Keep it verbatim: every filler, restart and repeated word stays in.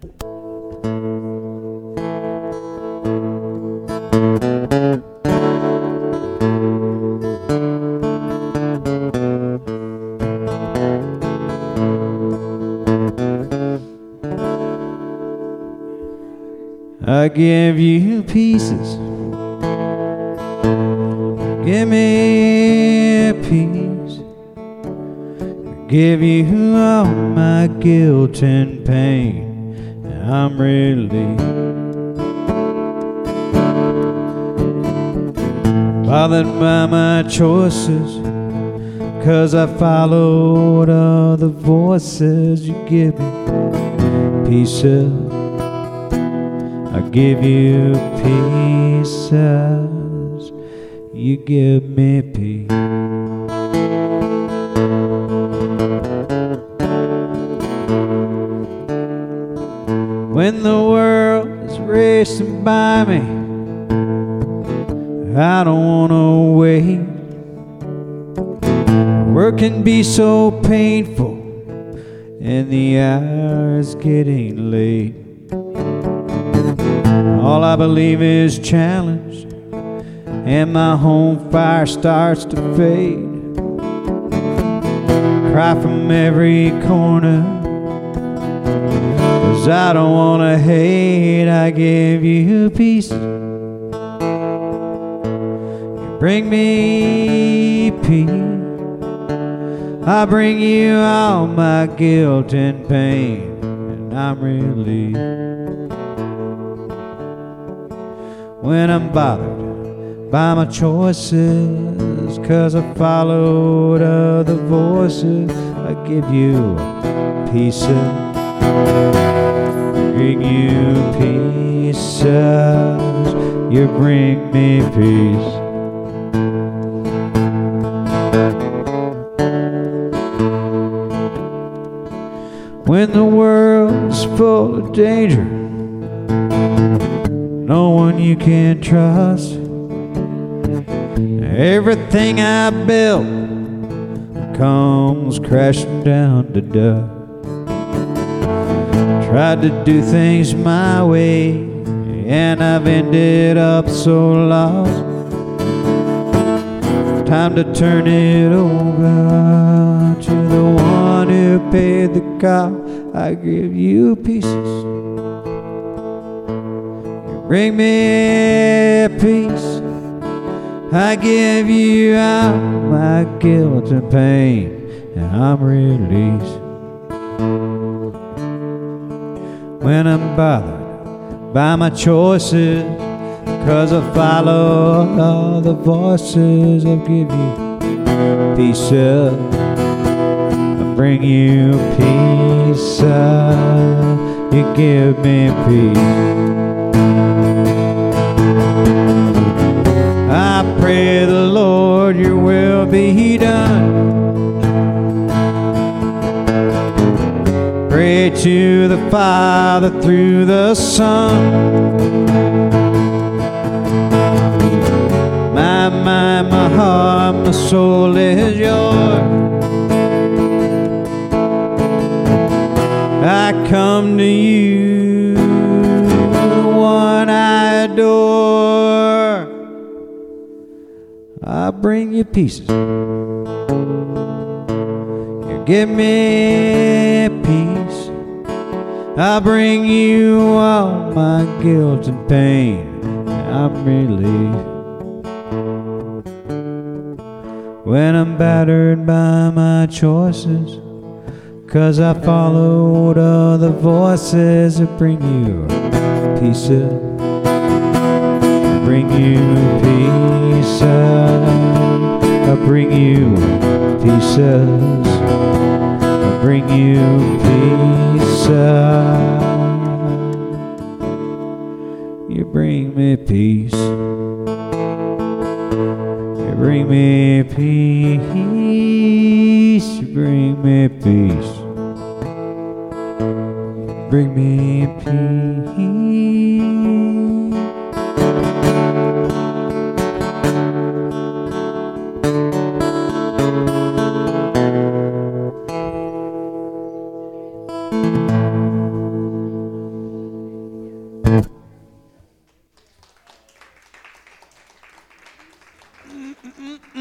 I give you pieces. Give me a piece. Give you all my guilt and pain. I'm relieved. Bothered by my choices, 'cause I followed all the voices. You give me pieces. I give you pieces, you give me peace. When the world is racing by me, I don't wanna wait. Work can be so painful, and the hour is getting late. All I believe is challenged, and my home fire starts to fade. Cry from every corner, 'cause I don't wanna hate. I give you peace. You bring me peace. I bring you all my guilt and pain, and I'm relieved. When I'm bothered by my choices, 'cause I followed other voices, I give you pieces, bring you pieces, you bring me peace. When the world's full of danger, no one you can trust, everything I built comes crashing down to dust. Tried to do things my way, and I've ended up so lost. Time to turn it over to the one who paid the cost. I give you pieces. Bring me peace. I give you all my guilt and pain, and I'm released. When I'm bothered by my choices, 'cause I follow all the voices, I'll give you pieces. I bring you peace. You give me peace. I pray the Lord your will be done. Pray to the Father through the Son. My mind, my heart, my soul is yours. I come to you, the one I adore. I bring you pieces. You give me peace. I bring you all my guilt and pain. I'm relieved. When I'm battered by my choices, 'cause I followed other voices that bring you pieces. Bring you peace. I bring you pieces. I bring you peace. You bring me peace. You bring me peace. You bring me peace. Bring me peace. mm, mm,